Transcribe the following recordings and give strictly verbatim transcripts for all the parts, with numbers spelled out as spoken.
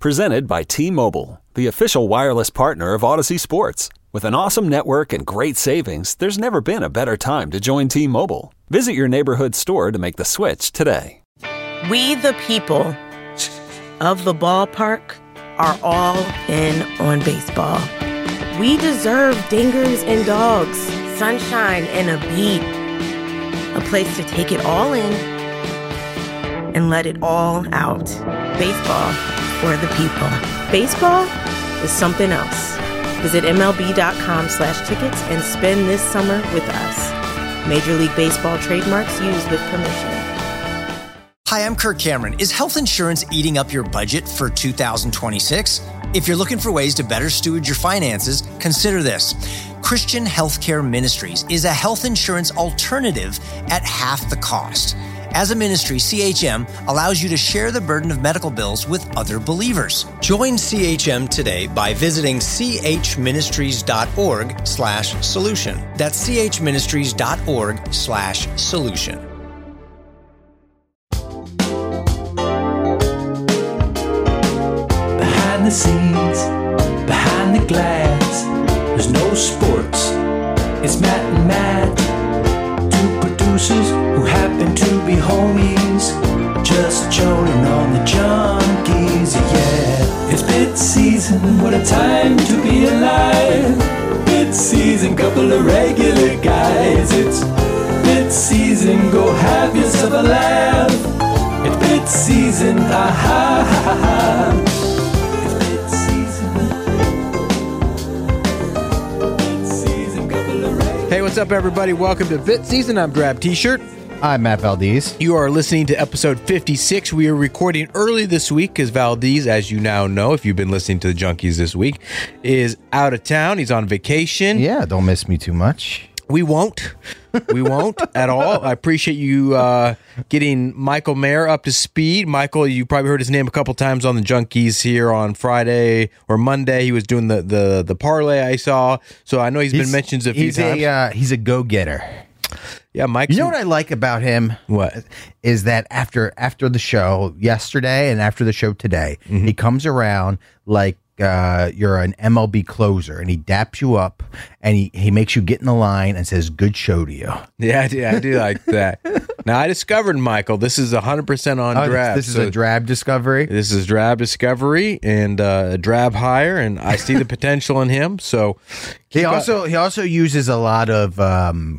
Presented by T-Mobile, the official wireless partner of Odyssey Sports. With an awesome network and great savings, there's never been a better time to join T-Mobile. Visit your neighborhood store to make the switch today. We the people of the ballpark are all in on baseball. We deserve dingers and dogs, sunshine and a beat. A place to take it all in and let it all out. Baseball for the people. Baseball is something else. Visit MLB.com slash tickets and spend this summer with us. Major League Baseball trademarks used with permission. Hi, I'm Kirk Cameron. Is health insurance eating up your budget for two thousand twenty-six? If you're looking for ways to better steward your finances, consider this. Christian Healthcare Ministries is a health insurance alternative at half the cost. As a ministry, C H M allows you to share the burden of medical bills with other believers. Join C H M today by visiting chministries.org slash solution. That's chministries.org slash solution. Behind the scenes, behind the glass, there's no sports. It's Matt and Matt, two producers who happen to be homies, just joining on the junkies, yeah. It's bid season, what a time to be alive. Bid season, couple of regular guys. It's bid season, go have yourself a laugh. It's bid season, ha ha ha ha. It's bid season. Bid season, couple of regular. Hey, what's up, everybody? Welcome to Bit Season. I'm Drab T-Shirt. I'm Matt Valdez. You are listening to episode fifty-six. We are recording early this week because Valdez, as you now know, if you've been listening to the Junkies this week, is out of town. He's on vacation. Yeah, don't miss me too much. We won't. We won't at all. I appreciate you uh, getting Michael Mayer up to speed. Michael, you probably heard his name a couple times on the Junkies here on Friday or Monday. He was doing the the, the parlay I saw. So I know he's, he's been mentioned a few he's times. A, uh, he's a go-getter. Yeah, Mike. You know what I like about him? What? Is that after after the show yesterday and after the show today, mm-hmm. he comes around like uh, you're an M L B closer, and he daps you up, and he, he makes you get in the line and says, "Good show to you." Yeah, I do, I do like that. Now, I discovered, Michael, this is one hundred percent on oh, Drab. This is so a Drab discovery? This is Drab discovery and uh, a Drab hire, and I see the potential in him. So He also, he also uses a lot of... Um,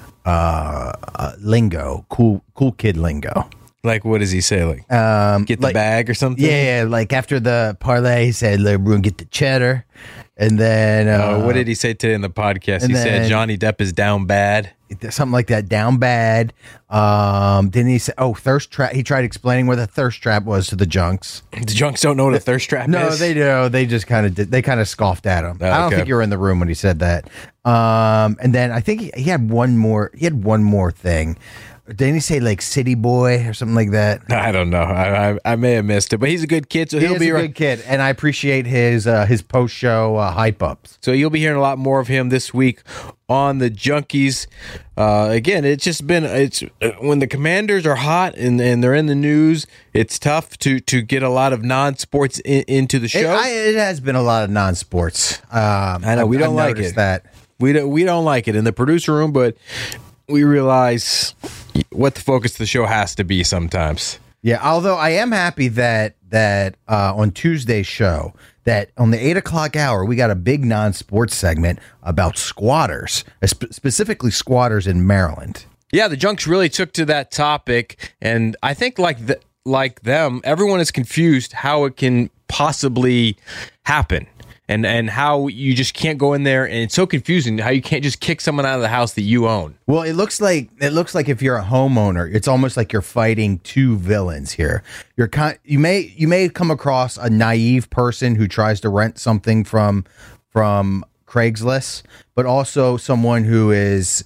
Uh, uh, lingo, cool, cool kid lingo. Like, what does he say? Like, um, get the like, bag or something? Yeah, like after the parlay, he said, "We're gonna get the cheddar," and then uh, uh, what did he say today in the podcast? He then, said Johnny Depp is down bad, something like that. Down bad. Um, then he said, "Oh, thirst trap." He tried explaining where the thirst trap was to the junks. The junks don't know what a thirst trap no, is. No, they do. They just kind of did. They kind of scoffed at him. Oh, I don't okay. think you were in the room when he said that. Um, and then I think he, he had one more. He had one more thing. Didn't he say like City Boy or something like that? I don't know. I I, I may have missed it, but he's a good kid, so he he'll is be a right. good kid, and I appreciate his uh, his post show uh, hype ups. So you'll be hearing a lot more of him this week on the Junkies. Uh, again, it's just been it's uh, when the Commanders are hot and, and they're in the news. It's tough to to get a lot of non sports in, into the show. It, I, it has been a lot of non sports. Um, I know we don't I've like it. That we don't we don't like it in the producer room, but we realize what the focus of the show has to be sometimes. Yeah, although I am happy that that uh, on Tuesday's show, that on the eight o'clock hour, we got a big non-sports segment about squatters, sp- specifically squatters in Maryland. Yeah, the Junks really took to that topic, and I think like the, like them, everyone is confused how it can possibly happen. And and how you just can't go in there, and it's so confusing how you can't just kick someone out of the house that you own. Well, it looks like it looks like if you're a homeowner, it's almost like you're fighting two villains here. You're kind, you may you may come across a naive person who tries to rent something from from Craigslist, but also someone who is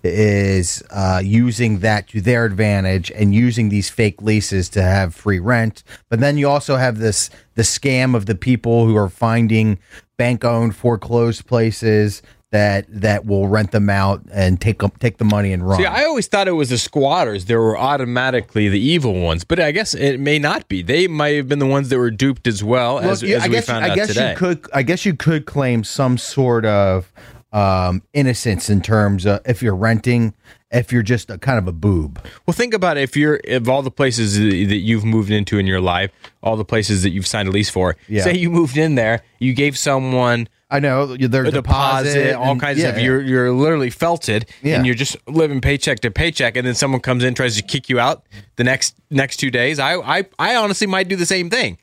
is uh, using that to their advantage and using these fake leases to have free rent. But then you also have this the scam of the people who are finding bank-owned foreclosed places that that will rent them out and take them, take the money and run. See, I always thought it was the squatters that were automatically the evil ones, but I guess it may not be. They might have been the ones that were duped as well, Well, as, yeah, as I we guess, found I out guess today. you could. I guess you could claim some sort of um, innocence in terms of if you're renting, if you're just a kind of a boob. Well, think about it. If you're of all the places that you've moved into in your life, all the places that you've signed a lease for, Yeah. say you moved in there, you gave someone I know their a deposit, deposit, all and- kinds yeah, of stuff. You're you're literally felted, Yeah. and you're just living paycheck to paycheck. And then someone comes in, tries to kick you out the next next two days. I I, I honestly might do the same thing.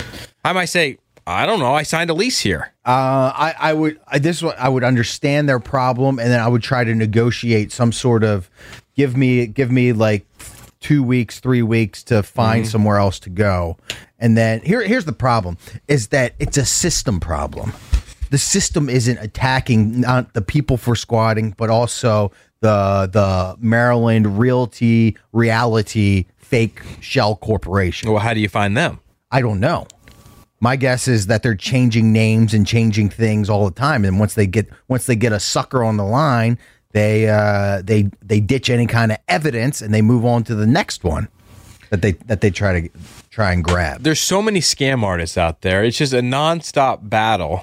I might say, I don't know, I signed a lease here. Uh, I, I would. I, this is what I would understand their problem, and then I would try to negotiate some sort of give me give me like two weeks, three weeks to find Mm-hmm. somewhere else to go, and then here here's the problem: is that it's a system problem. The system isn't attacking not the people for squatting, but also the the Maryland Realty Reality fake shell corporation. Well, how do you find them? I don't know. My guess is that they're changing names and changing things all the time, and once they get once they get a sucker on the line, they uh, they they ditch any kind of evidence and they move on to the next one that they that they try to try and grab. There's so many scam artists out there. It's just a nonstop battle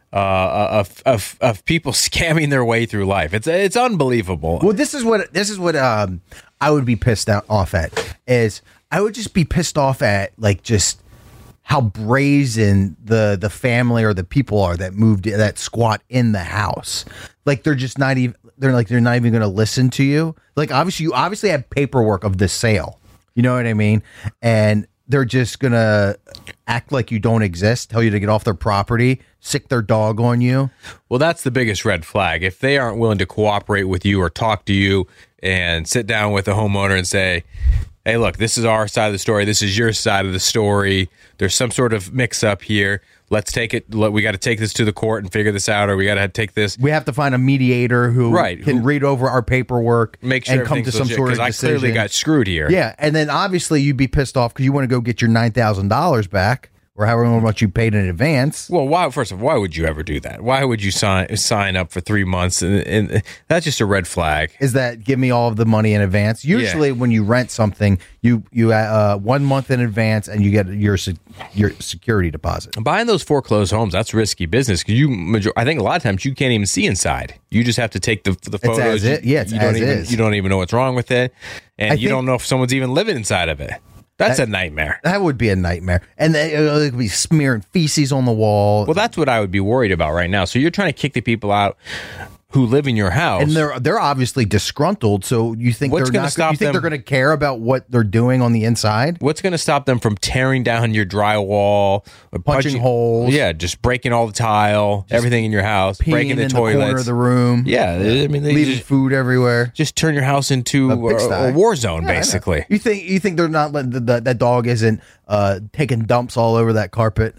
uh, of, of of people scamming their way through life. It's it's unbelievable. Well, this is what this is what um, I would be pissed out, off at is I would just be pissed off at like just how brazen the the family or the people are that moved that squat in the house. Like they're just not even they're like they're not even going to listen to you. Like obviously you obviously have paperwork of the sale. You know what I mean? And they're just going to act like you don't exist, tell you to get off their property, sick their dog on you. Well, that's the biggest red flag. If they aren't willing to cooperate with you or talk to you and sit down with the homeowner and say, hey, look, this is our side of the story. This is your side of the story. There's some sort of mix up here. Let's take it. Let, we got to take this to the court and figure this out, or we got to take this. We have to find a mediator who Right, can who- read over our paperwork Make sure and come to some sort of because I decision. clearly got screwed here. Yeah, and then obviously you'd be pissed off because you want to go get your nine thousand dollars back or however much you paid in advance. Well, why? First of all, why would you ever do that? Why would you sign sign up for three months? And, and that's just a red flag. Is that give me all of the money in advance? Usually, when you rent something, you you uh, one month in advance, and you get your se- your security deposit. Buying those foreclosed homes, that's risky business because you. Major- I think a lot of times you can't even see inside. You just have to take the the photos. as it- yeah, it's you don't as even, is. You don't even know what's wrong with it, and I you think- don't know if someone's even living inside of it. That's a nightmare. That would be a nightmare, and they, uh, they could be smearing feces on the wall. Well, that's what I would be worried about right now. So you're trying to kick the people out who live in your house. and they're they're obviously disgruntled. So you think What's they're gonna not? stop You think them- they're going to care about what they're doing on the inside? What's going to stop them from tearing down your drywall, or Punching holes. Yeah, just breaking all the tile, everything in your house, Peeing breaking the in toilets. the corner of the room. Yeah, I mean, they leaving just, food everywhere. just turn your house into A a, pigsty. a war zone, Yeah, I know. basically. You think you think they're not letting the, the, that dog isn't uh, taking dumps all over that carpet?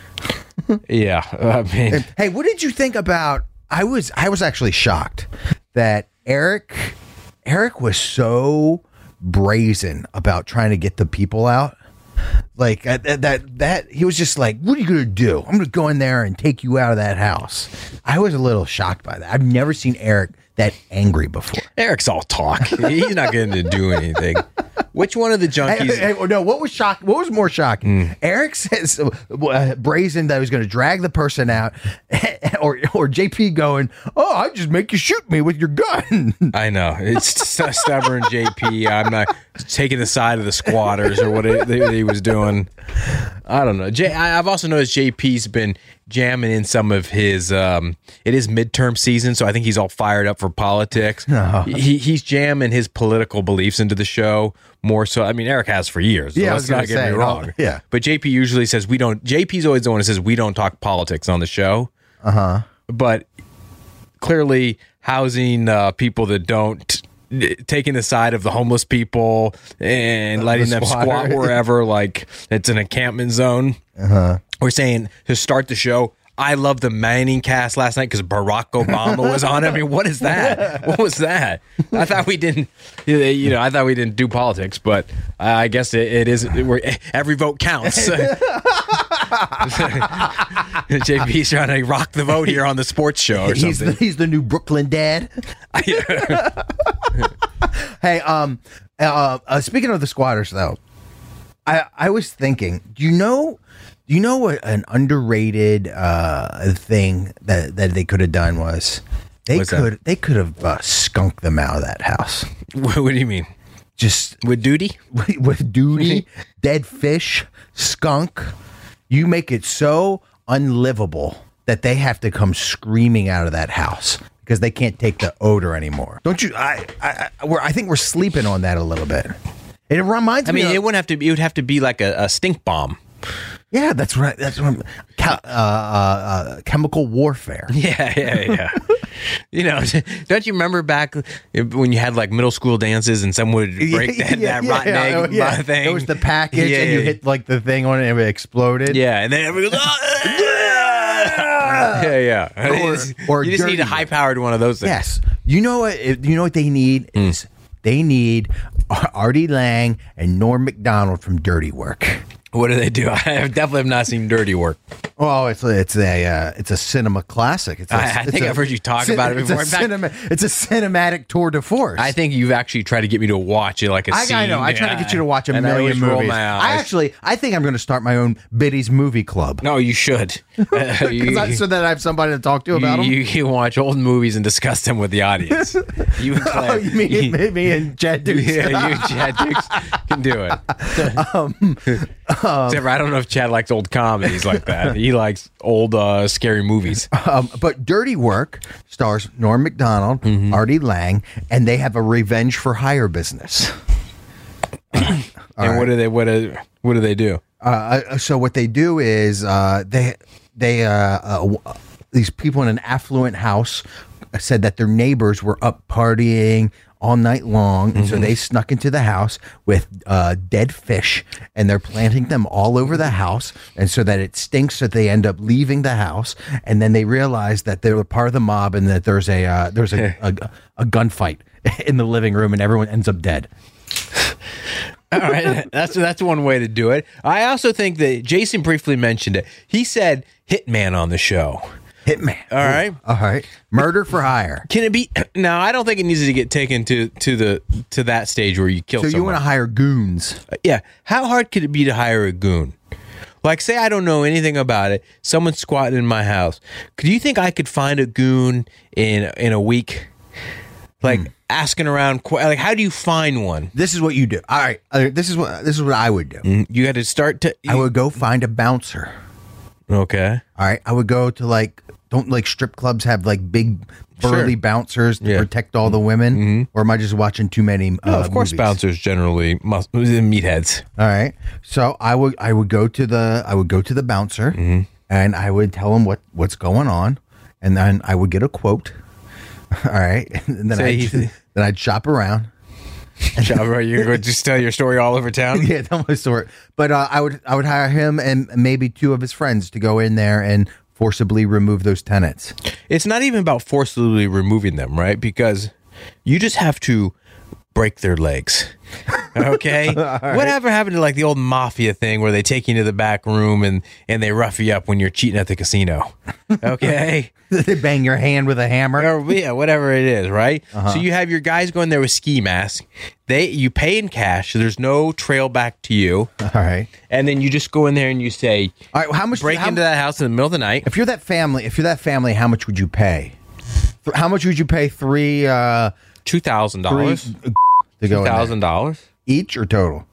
Yeah, I mean, Hey, what did you think about? I was I was actually shocked that Eric Eric was so brazen about trying to get the people out. Like uh, that that that he was just like, what are you gonna do? I'm gonna go in there and take you out of that house. I was a little shocked by that. I've never seen Eric that angry before. Eric's all talk. He's not going to do anything. Which one of the junkies? Hey, hey, no, what was shock? What was more shocking? Mm. Eric says uh, brazen that he was going to drag the person out, or or J P going, "Oh, I just make you shoot me with your gun." I know it's st- stubborn J P. I'm not taking the side of the squatters or what it, he was doing. I don't know. J- I, I've also noticed J P's been jamming in some of his. Um, it is midterm season, so I think he's all fired up for politics. No. He he's jamming his political beliefs into the show more so. I mean, Eric has for years. So Yeah, I let's was gonna not get say, me no, wrong. yeah. but J P usually says we don't. J P's always the one who says we don't talk politics on the show. Uh huh. But clearly housing uh, people that don't taking the side of the homeless people and letting them squatter. squat wherever, like it's an encampment zone. Uh-huh. We're saying to start the show, I love the Manning cast last night because Barack Obama was on it. I mean, what is that? What was that? I thought we didn't, you know, I thought we didn't do politics, but I guess it, it is. We're, every vote counts. J P's trying to rock the vote here on the sports show or he's something. the, he's the new Brooklyn dad. Hey, um, uh, uh, speaking of the squatters, though, I I was thinking, do you know, do you know what an underrated uh thing that that they could have done was they What's could that? they could have uh, skunked them out of that house. What, what do you mean? Just With duty? with, with duty, dead fish, skunk. You make it so unlivable that they have to come screaming out of that house because they can't take the odor anymore. Don't you? I I I, we're, I think we're sleeping on that a little bit. It reminds I me. mean, of, it wouldn't have to be, it would have to be like a, a stink bomb. yeah, that's right. That's what I'm, Ca- uh, uh, uh, chemical warfare. Yeah, yeah, yeah. You know, don't you remember back when you had like middle school dances and someone would break that, Yeah, that yeah, rotten yeah, egg yeah. thing? It was the package, Yeah, and you yeah. hit like the thing on it, and it exploded. Yeah, and then everybody goes, "Ah!" yeah, yeah. Or- or you just need dirty a high powered one of those things. Yes. You know what? You know what they need is they need Artie Lang and Norm Macdonald from Dirty Work. What do they do? I have definitely have not seen Dirty Work. Oh, it's a, it's a uh, it's a cinema classic. It's a, I- I it's think a- I've heard you talk about it it's before. A In fact- cinema, it's a cinematic tour de force. I think you've actually tried to get me to watch it like a I, scene. I know. I try to get you to watch a And I million always roll movies. my eyes. I actually, I think I'm going to start my own Biddy's movie club. No, you should. Uh, you, 'Cause I- so that I have somebody to talk to about them. you, you watch old movies and discuss them with the audience. You and Claire. Oh, you mean me, me and Chad Dukes? Yeah, you and Chad Dukes can do it. Except for I don't know if Chad likes old comedies like that. He likes old, uh, scary movies. Um, but Dirty Work stars Norm Macdonald, Mm-hmm. Artie Lang, and they have a revenge for hire business. and what do they what do, what do they do? Uh, so what they do is uh, they they uh, uh, these people in an affluent house said that their neighbors were up partying all night long, and Mm-hmm. so they snuck into the house with uh, dead fish, and they're planting them all over the house, and so that it stinks that they end up leaving the house, and then they realize that they're part of the mob and that there's a uh, there's a, a a gunfight in the living room, and everyone ends up dead. All right, that's that's one way to do it. I also think that Jason briefly mentioned it. He said hitman on the show. Hitman. All right. All right. Murder for hire. Can it be? No, I don't think it needs to get taken to to the to that stage where you kill So someone. you want to hire goons? Yeah. How hard could it be to hire a goon? Like, say I don't know anything about it. Someone's squatting in my house. Could you think I could find a goon in in a week? Like Hmm. asking around. qu- Like, how do you find one? This is what you do. All right. Uh, this is what this is what I would do. You got to start to. I would go find a bouncer. Okay. All right. I would go to like don't like strip clubs have like big burly Sure. bouncers to Yeah. protect all the women, or am I just watching too many? Uh, No, of course, movies? bouncers generally must meatheads. All right. So I would I would go to the I would go to the bouncer Mm-hmm. and I would tell him what what's going on, and then I would get a quote. All right. And then So I you- then I'd shop around. You're going to just tell your story all over town? Yeah, tell my story. But uh, I would I would hire him and maybe two of his friends to go in there and forcibly remove those tenants. It's not even about forcibly removing them, right? Because you just have to break their legs. Okay? Whatever happened to like the old mafia thing where they take you into the back room and, and they rough you up when you're cheating at the casino? Okay? They bang your hand with a hammer. Or, yeah, whatever it is, right? So you have your guys going there with ski masks. They you pay in cash, so there's no trail back to you. All right. And then you just go in there and you say, All right. How much? break how, into that house in the middle of the night. If you're that family, if you're that family, how much would you pay? Th- How much would you pay? Three. Uh, two thousand three dollars. to two go in there. thousand dollars. Each or total?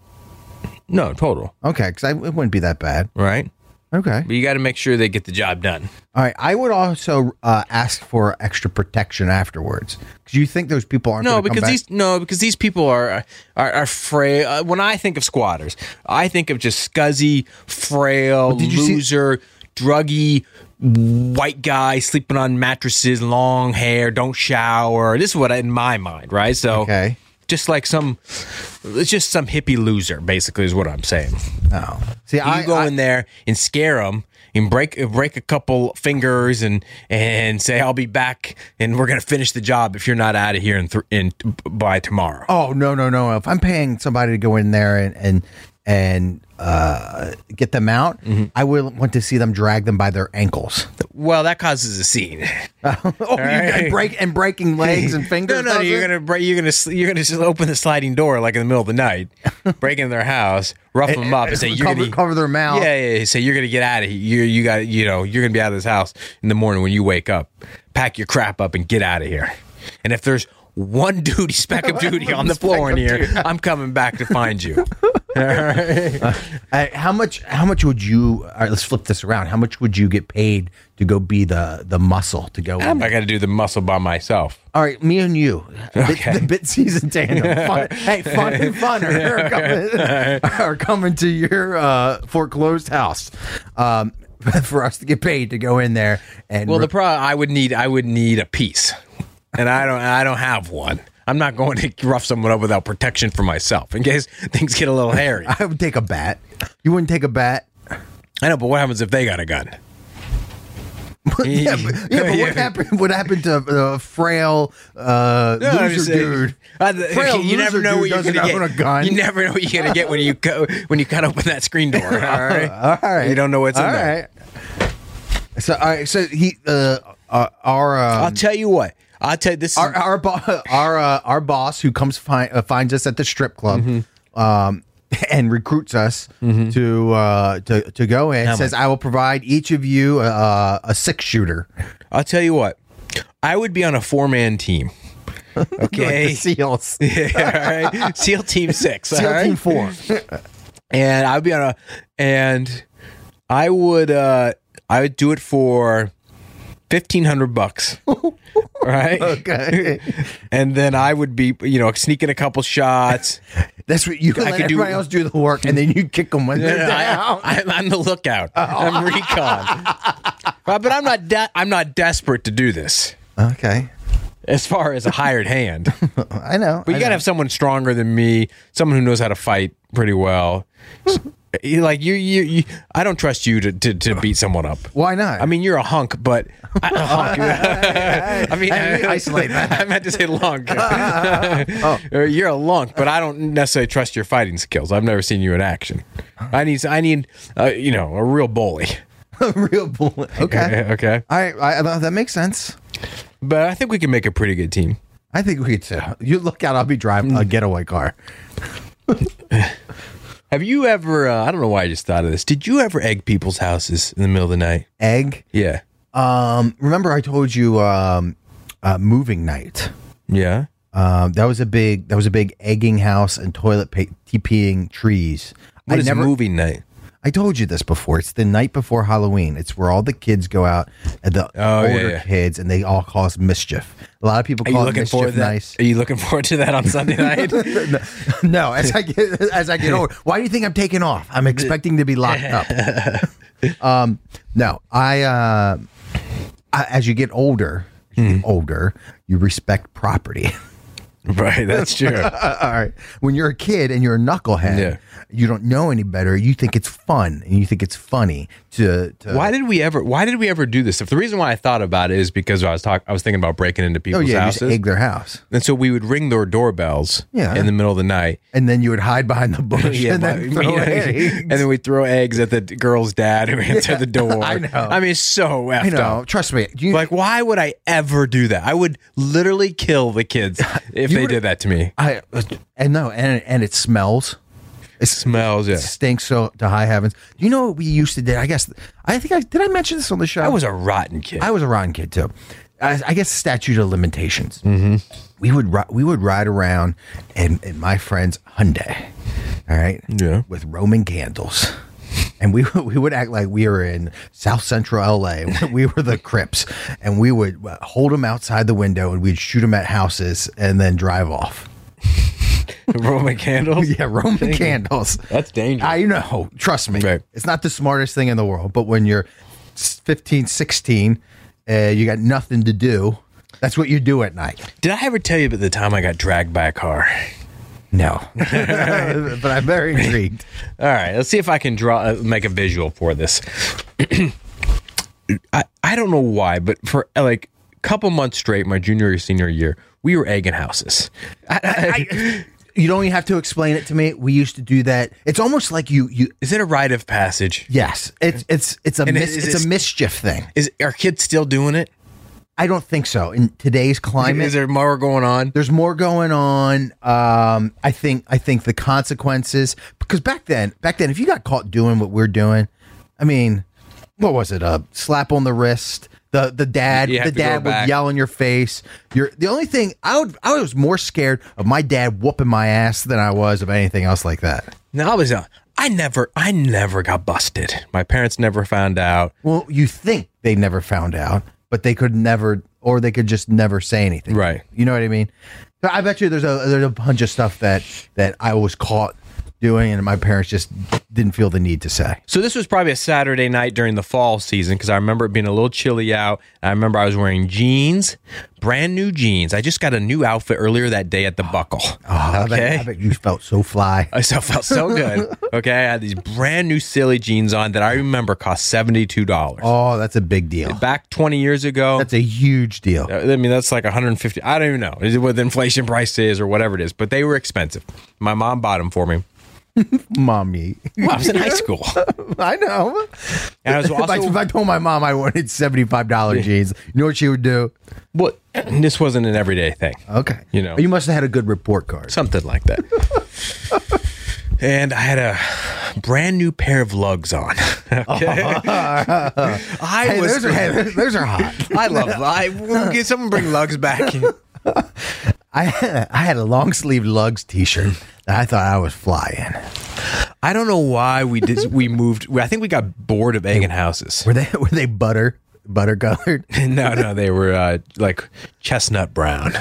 No, total. Okay, because it wouldn't be that bad. Right? Okay. But you got to make sure they get the job done. All right. I would also uh, ask for extra protection afterwards. Because you think those people aren't. No, gonna come because back? these no, because these people are are, are frail. Uh, when I think of squatters, I think of just scuzzy, frail, did you see- loser, druggy, white guy sleeping on mattresses, long hair, don't shower. This is what I, in my mind, right? So, Okay. just like some, it's just some hippie loser, basically, is what I'm saying. No. See, You I go I, in there and scare them and break break a couple fingers and and say I'll be back and we're gonna finish the job if you're not out of here in th- in by tomorrow. Oh no no no! If I'm paying somebody to go in there and and and uh, get them out, Mm-hmm. I would want to see them drag them by their ankles. Well, that causes a scene. oh, you right. break and breaking legs and fingers. No, no, does you're it? gonna break. You're gonna. sl- You're gonna just open the sliding door like in the middle of the night, break into their house, rough them up, and say you're cover, gonna cover their mouth. Yeah, yeah, yeah. Say you're gonna get out of here. You, you got. You know, you're gonna be out of this house in the morning when you wake up. Pack your crap up and get out of here. And if there's one duty, speck of duty on the floor in here, I'm coming back to find you. All right. Uh, how much? How much would you? All right, let's flip this around. How much would you get paid to go be the the muscle to go? I'm in not there? gonna do the muscle by myself. All right, me and you, Okay. the, the bit season tandem. Fun, hey, fun and funner are coming, are coming to your uh, foreclosed house um, for us to get paid to go in there and. Well, the pro I would need. I would need a piece, and I don't. I don't have one. I'm not going to rough someone up without protection for myself in case things get a little hairy. I would take a bat. You wouldn't take a bat. I know, but what happens if they got a gun? yeah, but, yeah, but what happened? What happened to a frail uh, No, I'm loser just saying, dude? uh, Frail you never loser know dude what you're doesn't going to own get. a gun. You never know what you're going to get when you go when you cut open that screen door. All right, All right. You don't know what's All in there. right. So, all right. So he, uh, uh, our, um, I'll tell you what. I'll tell you this. our, Is, our, bo- our, uh, our boss who comes find uh, finds us at the strip club, Mm-hmm. um, and recruits us to uh to to go in. How Says, much? I will provide each of you uh, a six shooter. I'll tell you what. I would be on a four man team. Okay. Like the SEALs. Yeah, all right. SEAL Team Six. all SEAL right? Team Four. And I'd be on a, and I would, uh, I would do it for fifteen hundred bucks, right? Okay. And then I would be, you know, sneaking a couple shots. That's what you can I let could do- everybody else do the work, and then you kick them when they're down. I, I'm the lookout. I'm recon. But, but I'm not. De- I'm not desperate to do this. Okay. As far as a hired hand, I know. but you I gotta know. have someone stronger than me, someone who knows how to fight pretty well. You like you, you, you I don't trust you to, to, to beat someone up. Why not? I mean, you're a hunk, but I, a hunk. I mean, Hey, isolate that. I meant to say lunk. Or you're a lunk, but I don't necessarily trust your fighting skills. I've never seen you in action. I need, I need, uh, you know, a real bully. real bullet. Okay. Okay, I, I that makes sense. but I think we can make a pretty good team. I think we could too. You look out. I'll be driving a getaway car. Have you ever? Uh, I don't know why I just thought of this. Did you ever egg people's houses in the middle of the night? Egg. Yeah, Um. Remember, I told you. Um. Uh, moving night. yeah. Um. That was a big. That was a big egging house and toilet pa- TPing trees. What I is never. movie night? I told you this before. It's the night before Halloween. It's where all the kids go out, and the Oh, yeah, older yeah. kids, and they all cause mischief. A lot of people Are you call it looking mischief forward to that? nice. Are you looking forward to that on Sunday night? No, as I get as I get older. Why do you think I'm taking off? I'm expecting to be locked up. Um, no, I, uh, I. As you get older, as you get older, you respect property. Right, that's true. All right. When you're a kid and you're a knucklehead, Yeah. you don't know any better. You think it's fun and you think it's funny to. to Why did we ever? Why did we ever do this? If the reason why I thought about it is because I was talking, I was thinking about breaking into Oh people's yeah, you just houses, egg their house, and so we would ring their doorbells, Yeah. in the middle of the night, and then you would hide behind the bush yeah, and but- then throw you know, eggs. and then we throw eggs at the girl's dad who answered the door. I know. I mean, it's so effed I know. up. Trust me. You, Like, why would I ever do that? I would literally kill the kids if You they would- did that to me. I and no, and and it smells. It Smells, yeah. It stinks so to high heavens. You know what we used to do? I guess I think I did. I mention this on the show. I was a rotten kid. I was a rotten kid too. I, I guess statute of limitations. Mm-hmm. We would ri- we would ride around in, in my friend's Hyundai, all right, Yeah. with Roman candles, and we would- we would act like we were in South Central L A. We were the Crips, and we would uh, hold them outside the window, and we'd shoot them at houses, and then drive off. Roman candles. Yeah, Roman candles. That's dangerous. I know. Trust me. Right. It's not the smartest thing in the world, but when you're fifteen, sixteen, uh, you got nothing to do. That's what you do at night. Did I ever tell you about the time I got dragged by a car? No. But I'm very intrigued. All right, let's see if I can draw, uh, make a visual for this. I I don't know why, but for uh, like a couple months straight, my junior or senior year, we were egging houses. I, I, You don't even have to explain it to me. We used to do that. It's almost like you. You Is it a rite of passage? yes. It's it's it's a And mis- is it's it- a mischief thing. Is are kids still doing it? I don't think so. In today's climate, Is there more going on? there's more going on. Um, I think I think the consequences, because back then, back then, if you got caught doing what we're doing, I mean, what was it? A slap on the wrist. The the dad You have the to go dad would back. yell in your face. You're the only thing I would I was more scared of my dad whooping my ass than I was of anything else like that. No, I was. Uh, I never. I never got busted. My parents never found out. Well, you think they never found out, but they could never, or they could just never say anything. Right. You know what I mean? So I bet you there's a there's a bunch of stuff that that I was caught doing, and my parents just didn't feel the need to say. So this was probably a Saturday night during the fall season because I remember it being a little chilly out. I remember I was wearing jeans, brand new jeans. I just got a new outfit earlier that day at the Buckle. Oh, I, bet, Okay. I bet you felt so fly. I still felt so good. Okay, I had these brand new silly jeans on that I remember cost seventy-two dollars. Oh, that's a big deal. Back twenty years ago. That's a huge deal. I mean, that's like one hundred fifty dollars. I don't even know is it what the inflation price is or whatever it is, but they were expensive. My mom bought them for me. Mommy. Well, I was in high school. I know. And I was if, I, also, if I told my mom I wanted seventy-five dollars jeans, you know what she would do? well, this wasn't an everyday thing. Okay. You know. You must have had a good report card. Something like that. And I had a brand new pair of lugs on. Okay. I Hey, was. those, are, hey, those are hot. I love. I get someone bring lugs back. I had, I had a long sleeve lugs T-shirt that I thought I was flying. I don't know why we did. We moved. I think we got bored of egging houses. Were they were they butter butter colored? No, no, they were uh, like chestnut brown.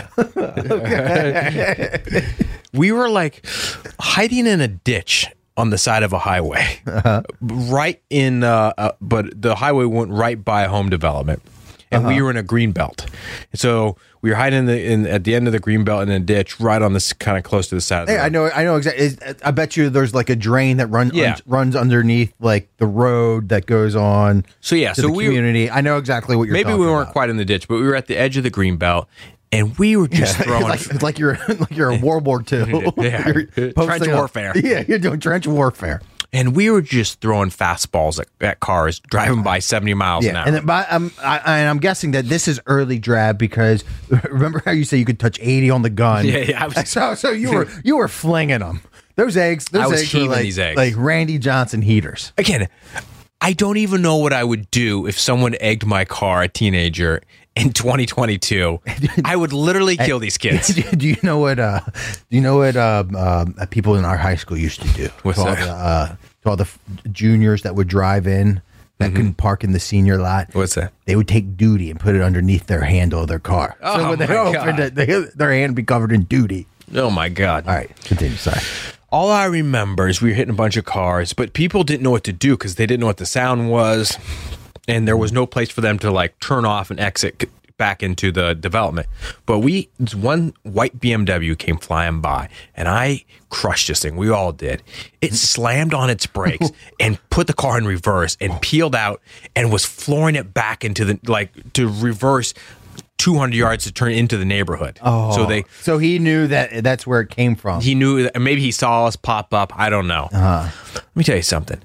We were like hiding in a ditch on the side of a highway, uh-huh. right in. Uh, uh, but the highway went right by a home development, and uh-huh. we were in a green belt. So we were hiding in the in, at the end of the green belt in a ditch, right on this kind of close to the side. Of the Hey, road. I know, I know exactly. I bet you there's like a drain that runs Yeah. un, runs underneath like the road that goes on. So yeah, to so the we community. I know exactly what you're. maybe talking we weren't about. quite in the ditch, but we were at the edge of the green belt, and we were just throwing. like, like you're like you're in World War Two. Yeah. You're Trench posting up. warfare. Yeah, you're doing trench warfare. And we were just throwing fastballs at, at cars driving by seventy miles an Yeah, hour. and then, but I'm I, and I'm guessing that this is early drab because remember how you say you could touch eighty on the gun? Yeah, yeah, I was- so so you were you were flinging them. Those eggs. Those I was eggs were heaving like, these eggs. like Randy Johnson heaters. Again, I don't even know what I would do if someone egged my car, a teenager, in twenty twenty-two. I would literally kill these kids. Do you know what? Uh, do you know what uh, uh, people in our high school used to do? What's to all that? the, uh, to all the f- juniors that would drive in that Mm-hmm. couldn't park in the senior lot. What's that? They would take duty and put it underneath their handle of their car. so Oh, when they my opened God. it, they, their hand would be covered in duty. Oh, my God. All right, continue. Sorry. All I remember is we were hitting a bunch of cars, but people didn't know what to do because they didn't know what the sound was, and there was no place for them to like turn off and exit back into the development. But we, one white B M W came flying by, and I crushed this thing. We all did. It slammed on its brakes and put the car in reverse and peeled out and was flooring it back into the like to reverse two hundred yards to turn into the neighborhood. Oh, so they. So he knew that that's where it came from. He knew that maybe he saw us pop up. I don't know. Uh-huh. Let me tell you something.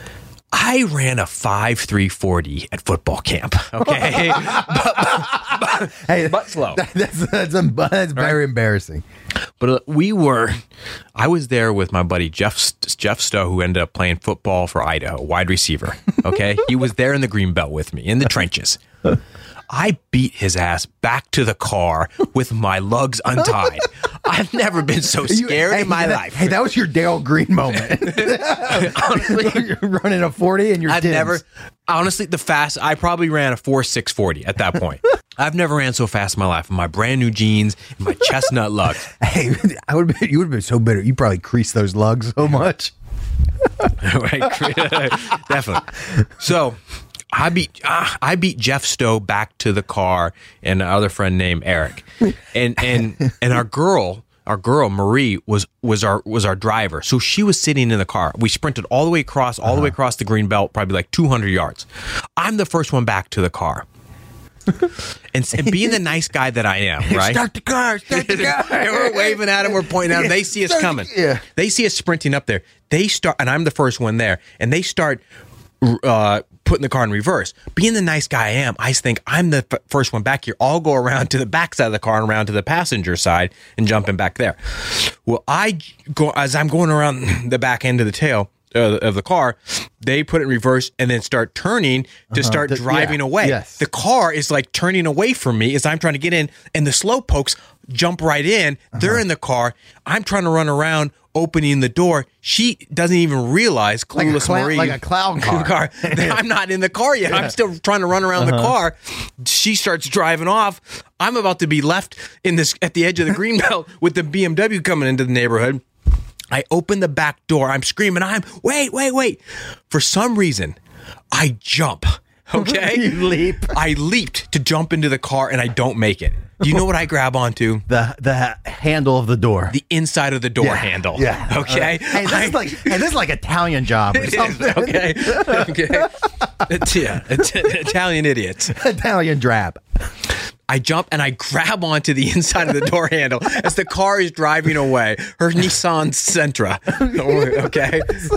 I ran a five three forty at football camp. Okay, but, but, Hey, but slow. That, that's that's, that's very embarrassing. But uh, we were. I was there with my buddy Jeff Jeff Stowe, who ended up playing football for Idaho, wide receiver. Okay, he was there in the green belt with me in the trenches. I beat his ass back to the car with my lugs untied. I've never been so You- scared hey, in my that- life. Hey, that was your Dale Green moment. Honestly, You're running a forty and you're I've never, honestly, the fast, I probably ran a four six forty at that point. I've never ran so fast in my life in my brand new jeans and my chestnut lugs. Hey, I would. You would have been so bitter. You probably creased those lugs so much. Right? Definitely. So I beat uh, I beat Jeff Stowe back to the car and another friend named Eric, and and and our girl. Our girl Marie was was our was our driver, so she was sitting in the car. We sprinted all the way across, all uh-huh. the way across the green belt, probably like two hundred yards. I'm the first one back to the car. And, and being the nice guy that I am, right? Start the car, start the car. And we're waving at them, we're pointing at them. They see us coming. Yeah. They see us sprinting up there. They start, and I'm the first one there, and they start uh, putting the car in reverse. Being the nice guy I am, I think I'm the f- first one back here. I'll go around to the back side of the car and around to the passenger side and jumping back there. Well, I go as I'm going around the back end of the tail uh, of the car, they put it in reverse and then start turning to Uh-huh. start The- driving yeah. away. Yes. The car is like turning away from me as I'm trying to get in, and the slow pokes jump right in. Uh-huh. They're in the car. I'm trying to run around, opening the door. She doesn't even realize, Like a clueless clown- Marie, like a clown car. that I'm not in the car yet. I'm still trying to run around Uh-huh. the car. She starts driving off. I'm about to be left in this at the edge of the green belt with the B M W coming into the neighborhood. I open the back door. I'm screaming. I'm wait, wait, wait. For some reason, I jump. Okay, You leap. I leaped to jump into the car, and I don't make it. Do you know what I grab onto? The the handle of the door. The inside of the door Yeah. handle. Yeah. Okay. Hey, this I- is like hey, this is like Italian job or It is, something. okay. Okay. It's, yeah. It's, Italian idiots. Italian drab. I jump and I grab onto the inside of the door handle as the car is driving away. Her Nissan Sentra. Okay.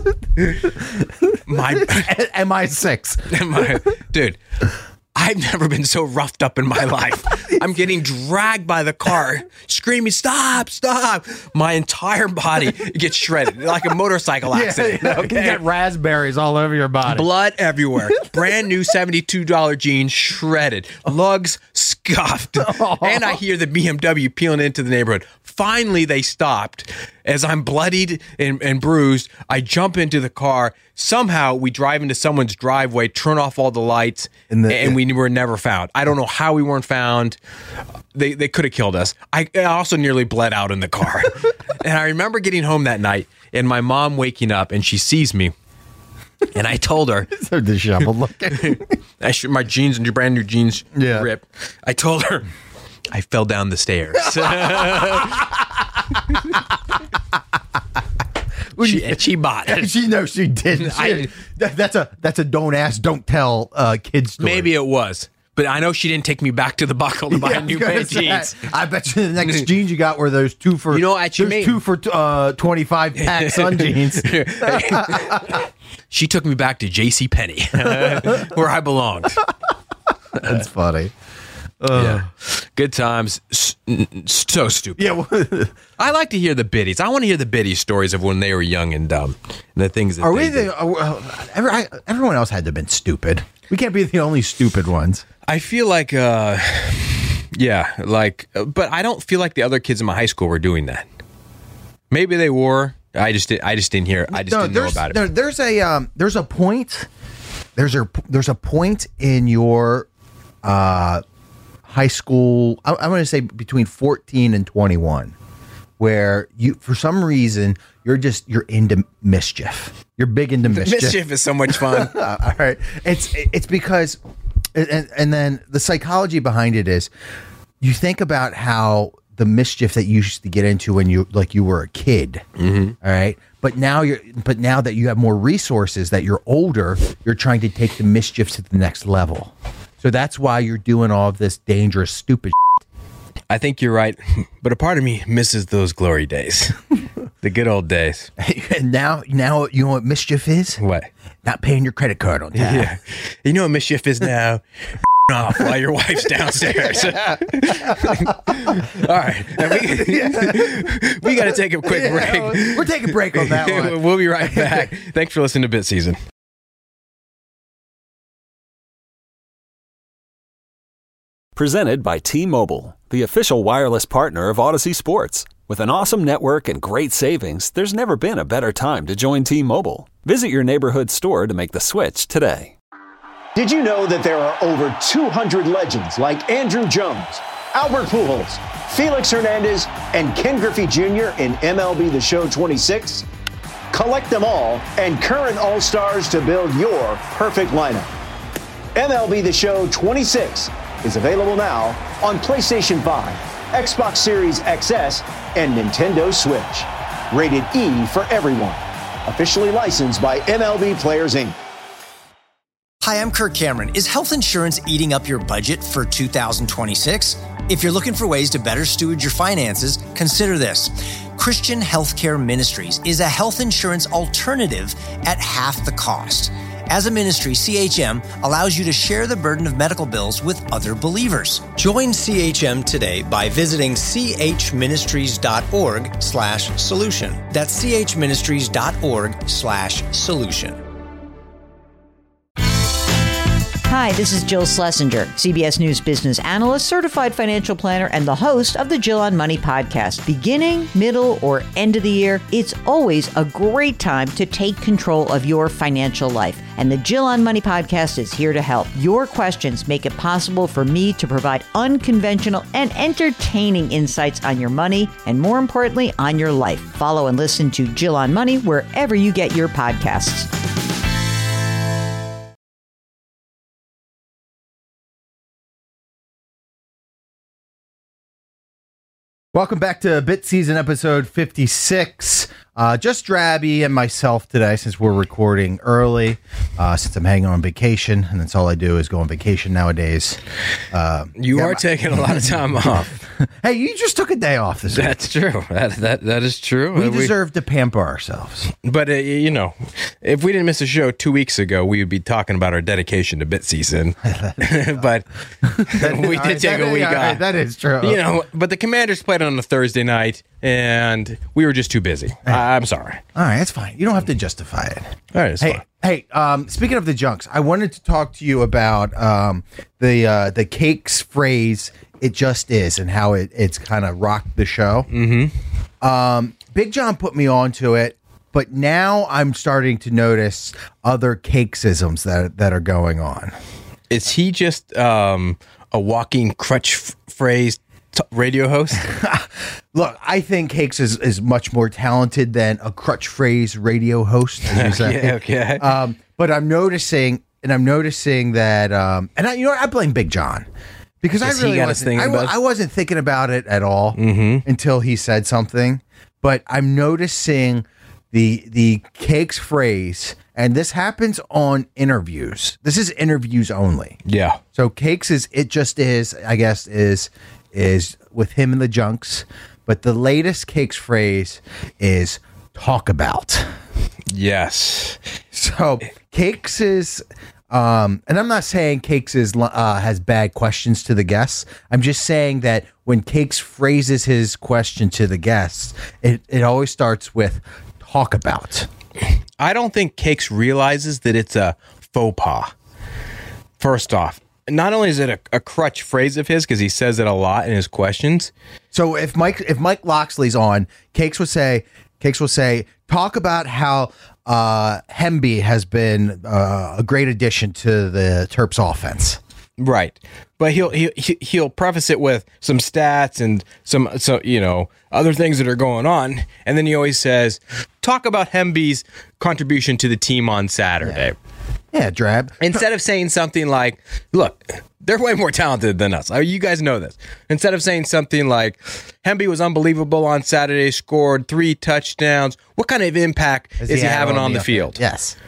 My, M I six. my dude. I've never been so roughed up in my life. I'm getting dragged by the car, screaming, stop, stop. My entire body gets shredded like a motorcycle accident. You Okay. got raspberries all over your body. Blood everywhere. Brand new seventy-two dollars jeans shredded. Lugs scuffed. And I hear the B M W peeling into the neighborhood. Finally, they stopped. As I'm bloodied and, and bruised, I jump into the car. Somehow, we drive into someone's driveway, turn off all the lights, And the- and we were never found. I don't know how we weren't found. They they could have killed us. I, I also nearly bled out in the car. And I remember getting home that night and my mom waking up, and she sees me. And I told her, So disheveled looking. I should, my jeans and your brand new jeans Yeah. rip. I told her I fell down the stairs. she, and she bought it. She knows she didn't. She- I- that- that's a that's a don't ask, don't tell uh, kid story. Maybe it was, but I know she didn't take me back to the buckle to buy Yeah, I a new was gonna pair of say, jeans. I bet you the next jeans you got were those two for You know, actually, those maybe- two for uh, twenty five pack sun jeans. She took me back to J C Penney, where I belonged. That's funny. Yeah. Good times. S- n- n- so stupid. Yeah, well, I like to hear the biddies. I want to hear the biddies stories of when they were young and dumb. And the things that are they we did. the? Are, uh, every, I, everyone else had to have been stupid. We can't be the only stupid ones. I feel like, uh, yeah, like, uh, but I don't feel like the other kids in my high school were doing that. Maybe they were. I just, did, I just didn't hear. I just No, didn't know there's- about it. there- there's a um, there's a point. There's a there's a point in your uh, high school. I, I'm going to say between fourteen and twenty-one, where you for some reason you're just you're into mischief. You're big into mischief. Mischief is so much fun. All right, it's it's because, and and then the psychology behind it is, you think about how the mischief that you used to get into when you like you were a kid. Mm-hmm. All right, but now you're but now that you have more resources, that you're older, you're trying to take the mischief to the next level. So that's why you're doing all of this dangerous, stupid. I think you're right, but a part of me misses those glory days, the good old days. And now, now you know what mischief is? What? Not paying your credit card on time. Yeah, you know what mischief is now. Off while your wife's downstairs. All right, now we, we got to take a quick break. We're taking a break on that one. We'll be right back. Thanks for listening to Bit Season. Presented by T-Mobile, the official wireless partner of Odyssey Sports. With an awesome network and great savings, there's never been a better time to join T-Mobile. Visit your neighborhood store to make the switch today. Did you know that there are over two hundred legends like Andrew Jones, Albert Pujols, Felix Hernandez, and Ken Griffey Junior in M L B The Show twenty-six? Collect them all and current All-Stars to build your perfect lineup. M L B The Show twenty-six is available now on PlayStation five, Xbox Series X S, and Nintendo Switch. Rated E for everyone. Officially licensed by M L B Players, Incorporated. Hi, I'm Kirk Cameron. Is health insurance eating up your budget for two thousand twenty-six? If you're looking for ways to better steward your finances, consider this. Christian Healthcare Ministries is a health insurance alternative at half the cost. As a ministry, C H M allows you to share the burden of medical bills with other believers. Join C H M today by visiting chministries.org slash solution. That's chministries.org slash solution. Hi, this is Jill Schlesinger, C B S News business analyst, certified financial planner, and the host of the Jill on Money podcast. Beginning, middle, or end of the year, it's always a great time to take control of your financial life. And the Jill on Money podcast is here to help. Your questions make it possible for me to provide unconventional and entertaining insights on your money, and more importantly, on your life. Follow and listen to Jill on Money wherever you get your podcasts. Welcome back to Bit Season episode fifty-six. Uh, just Drabby and myself today, since we're recording early, uh, since I'm hanging on vacation, and that's all I do is go on vacation nowadays. Uh, you yeah, are my- taking a lot of time off. Hey, you just took a day off this week. That's true. That that that is true. We Uh, deserve to pamper ourselves. But, uh, you know, if we didn't miss a show two weeks ago, we would be talking about our dedication to Bit Season. But we did take a week off. That is true. You know, but the Commanders played on a Thursday night, and we were just too busy. I, I'm sorry. All right, that's fine. You don't have to justify it. All right, it's Hey, fine. hey. Um, speaking of the junks, I wanted to talk to you about um, the uh, the Cakes phrase. It just is, and how it, it's kind of rocked the show. Mm-hmm. Um, Big John put me onto it, but now I'm starting to notice other Cakesisms that that are going on. Is he just um, a walking crutch f- phrase t- radio host? Look, I think Cakes is, is much more talented than a crutch phrase radio host. As you say. Yeah, okay. Um, but I'm noticing, and I'm noticing that, um, and I, you know what? I blame Big John. Because Because I really he got us wasn't, thinking I, wa- about it? I wasn't thinking about it at all until he said something. But I'm noticing the the Cakes phrase, and this happens on interviews. This is interviews only. Yeah. So Cakes is it just is, I guess, is is with him and the junks. But the latest Cakes phrase is talk about. Yes. So Cakes is, um, and I'm not saying Cakes is uh, has bad questions to the guests. I'm just saying that when Cakes phrases his question to the guests, it, it always starts with talk about. I don't think Cakes realizes that it's a faux pas. First off, not only is it a, a crutch phrase of his, because he says it a lot in his questions. So if Mike if Mike Loxley's on, Cakes will say Cakes will say talk about how uh, Hemby has been uh, a great addition to the Terps offense. Right. But he'll he'll he'll preface it with some stats and some so you know other things that are going on, and then he always says, "Talk about Hemby's contribution to the team on Saturday." Yeah, yeah Drab. Instead of saying something like, "Look, they're way more talented than us. You guys know this." Instead of saying something like, "Hemby was unbelievable on Saturday, scored three touchdowns. What kind of impact Has is he, had having on the field?" Yes.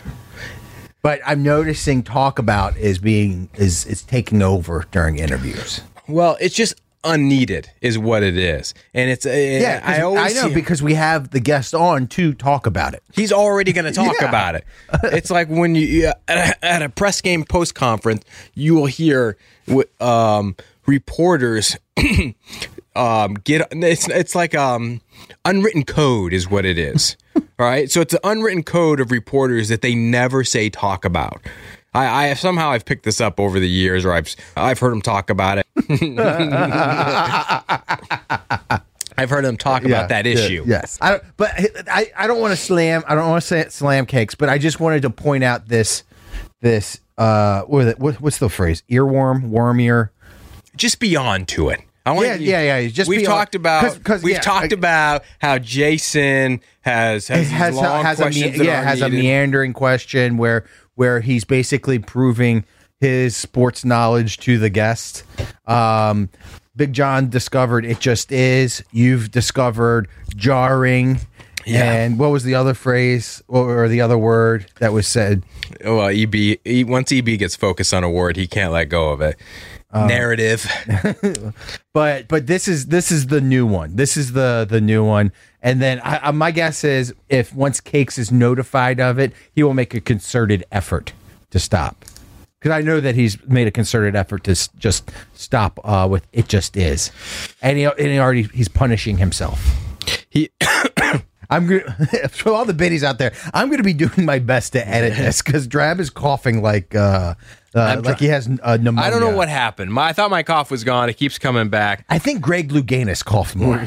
But I'm noticing talk about is being is is taking over during interviews. Well, it's just unneeded, is what it is, and it's Yeah, I I, always I know see- because we have the guest on to talk about it. He's already going to talk Yeah. about it. It's like when you at a, at a press game post conference, you will hear um, reporters um, get. It's it's like um, unwritten code is what it is. All right, so it's an unwritten code of reporters that they never say talk about. I, I somehow I've picked this up over the years, or I've I've heard them talk about it. I've heard them talk Yeah, about that yeah, issue. Yes, I don't, but I, I don't want to slam. I don't want to say slam Cakes, but I just wanted to point out this this uh what, is it, what what's the phrase? Earworm, worm ear. Just be on to it. I want Yeah, you, yeah, yeah, just we've be on- talked about 'cause- 'cause, we've yeah, talked I- about how Jason has has, It these has long has a questions me- that yeah are has a needed. meandering question where where he's basically proving his sports knowledge to the guest. Um, Big John discovered it just is. You've discovered jarring. Yeah. And what was the other phrase or the other word that was said? Oh, well, E B, e, once E B gets focused on a word, he can't let go of it. Uh, Narrative. but but this is this is the new one. This is the the new one. And then I, I, my guess is if once Cakes is notified of it, he will make a concerted effort to stop. Because I know that he's made a concerted effort to s- just stop uh, with "It Just Is," and he, and he already he's punishing himself. He. I'm gonna for all the biddies out there. I'm gonna be doing my best to edit this because Drab is coughing like uh, uh like he has uh, pneumonia. I don't know what happened. My, I thought my cough was gone. It keeps coming back. I think Greg Louganis coughed more.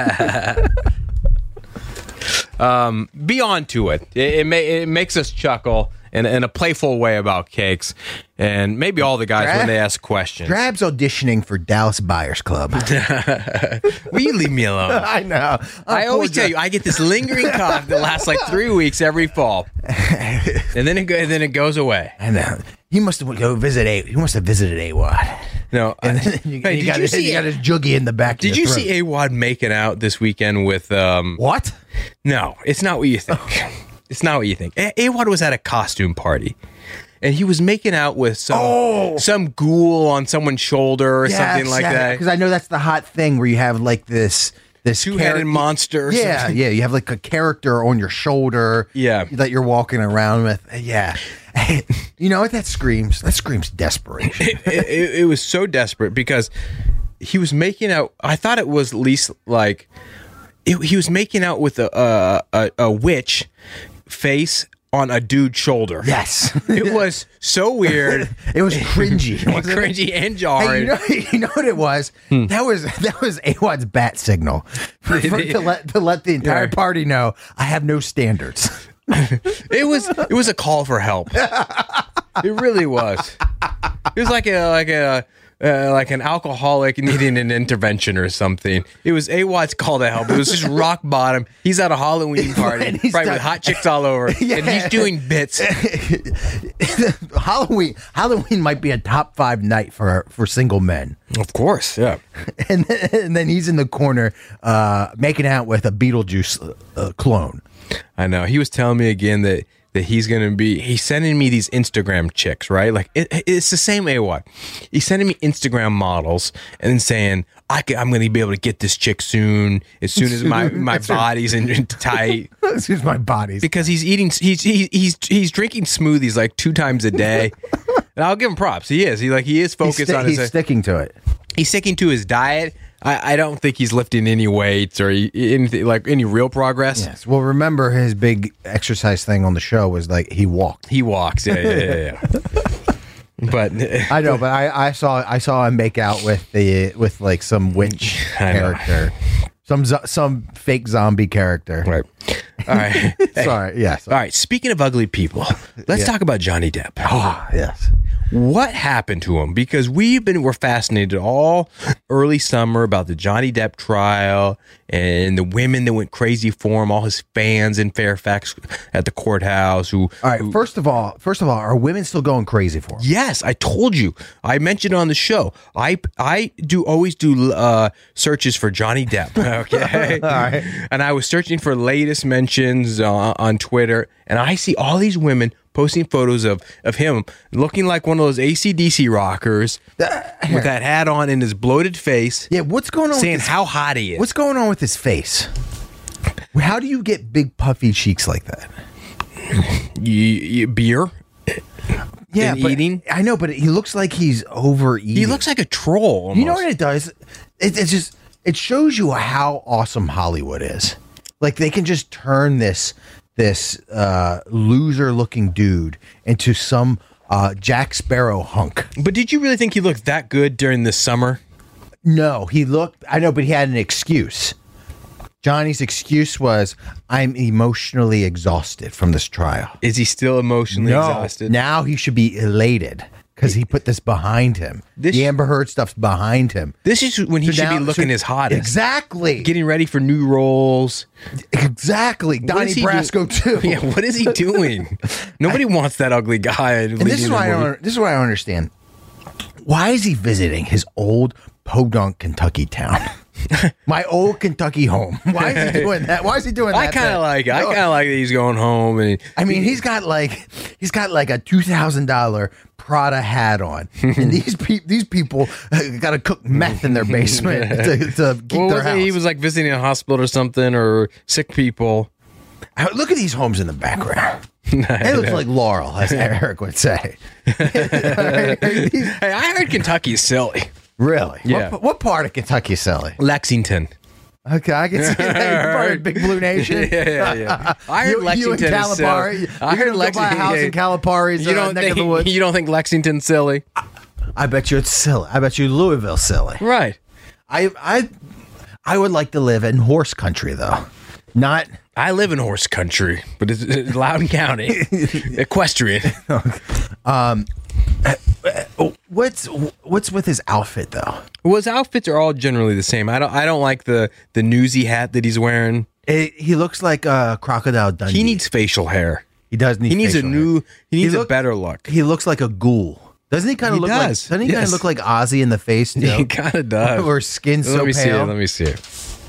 um, be on to it. It it, ma- it makes us chuckle in, in a playful way about Cakes, and maybe all the guys Drab, when they ask questions. Drab's auditioning for Dallas Buyers Club. Will you leave me alone? I know. I Oh, always poor tell Drab. you, I get this lingering cough that lasts like three weeks every fall, and then it go, and then it goes away. I know. He must have go visit a. He must have visited A W O D. No, And I- then you, Hey, you did got you his, see you got it? his juggy in the back. Did of you your see throat. A W O D making out this weekend with? Um, what? No, it's not what you think. It's not what you think. A- AWOD was at a costume party, and he was making out with some Oh. some ghoul on someone's shoulder or something like that. Because I know that's the hot thing where you have like this this Two-headed charac- monster or Yeah, something. yeah. You have like a character on your shoulder. Yeah. that you're walking around with. Yeah. You know what that screams? That screams desperation. it, it, it was so desperate because he was making out. I thought it was at least like it, he was making out with a, a a a witch face on a dude's shoulder. Yes. It was so weird. It was cringy. And wasn't it? cringy and Hey, jarring. you know, you know what it was? Hmm. That was that was A W O D's bat signal for, for- to let to let the entire Yeah. party know I have no standards. It was it was a call for help. It really was. It was like a like a uh, like an alcoholic needing an intervention or something. It was A W O D's call to help. It was just rock bottom. He's at a Halloween party, And he's right, done- with hot chicks all over, and he's doing bits. Halloween Halloween might be a top five night for for single men. Of course, yeah. And then, and then he's in the corner uh, making out with a Beetlejuice uh, clone. I know. He was telling me again that that he's gonna be. He's sending me these Instagram chicks, right? Like it, it's the same A W O D. He's sending me Instagram models and then saying, I can, I'm gonna be able to get this chick soon, as soon as my my That's right. body's in tight. Excuse my body. Because he's eating, he's he's he's he's drinking smoothies like two times a day. And I'll give him props. He is. He like he is He's, focused sti- on he's his. sticking to it. He's sticking to his diet. I, I don't think he's lifting any weights or he- anything like any real progress. Yes. Well, remember his big exercise thing on the show was like he walked. He walks. Yeah, yeah, yeah. yeah. But I know, but I, I saw I saw him make out with the with like some witch I know. character, some zo- some fake zombie character. right. All right. Hey. Sorry. Yes. All right. Speaking of ugly people, let's Yeah. talk about Johnny Depp. Oh, yes. What happened to him? Because we've been we're fascinated all early summer about the Johnny Depp trial and the women that went crazy for him, all his fans in Fairfax at the courthouse who All right. First of all, first of all, are women still going crazy for him? Yes, I told you. I mentioned on the show. I I do always do uh, searches for Johnny Depp. Okay, all right. And I was searching for latest mentions uh, on Twitter, and I see all these women posting photos of of him looking like one of those A C D C rockers with that hat on and his bloated face. Yeah. What's going on? saying with his, how hot he is. What's going on with his face? How do you get big puffy cheeks like that? you, you, beer? Yeah, And but- eating? I know, but he looks like he's overeating. He looks like a troll. Almost. You know what it does? It, it just it shows you how awesome Hollywood is. Like they can just turn this this uh, loser looking dude into some uh, Jack Sparrow hunk. But did you really think he looked that good during this summer? No, he looked. I know, but he had an excuse. Johnny's excuse was, "I'm emotionally exhausted from this trial." Is he still emotionally exhausted? Now he should be elated because he put this behind him. This- the Amber Heard stuff's behind him. This is when he So should now- be looking so- his hottest. Exactly. Getting ready for new roles. Exactly. What Donnie is he Brasco do- too. Yeah, what is he doing? Nobody wants that ugly guy. And this is why I don't. This is why I don't understand. Why is he visiting his old podunk Kentucky town? My old Kentucky home. Why is he doing that? Why is he doing that? I kind thing? of like it. I No. kind of like that he's going home. And he, I mean, he's got like he's got like a two thousand dollar Prada hat on, and these pe- these people got to cook meth in their basement to, to keep what their was it? house. He was like visiting a hospital or something, or sick people. Uh, Look at these homes in the background. It looks like Laurel, as Eric would say. Hey, I heard Kentucky's silly. Really? Yeah. What, what part of Kentucky is silly? Lexington. Okay, I can see that. You're part of Big Blue Nation. Yeah, yeah, yeah. I heard You- you Lexington and is silly. Calipari. I You're heard gonna go buy a Lexington. house in Calipari's You uh, don't neck think of the woods. you don't think Lexington's silly? I bet you it's silly. I bet you Louisville silly. Right. I I I would like to live in horse country though. Not I live in horse country, but it's, it's Loudoun County, equestrian. what's what's with his outfit though. Well, his outfits are all generally the same. I don't. I don't like the the newsy hat that he's wearing. It, he looks like a Crocodile Dundee. He needs facial hair. He does need. He needs a facial new. hair. He needs look- a better look. He looks like a ghoul. Doesn't he kind of He look does. like? Doesn't he kind Yes. of look like Ozzy in the face too? He kind of does. Or skin so Let me see it. pale. Let me see it.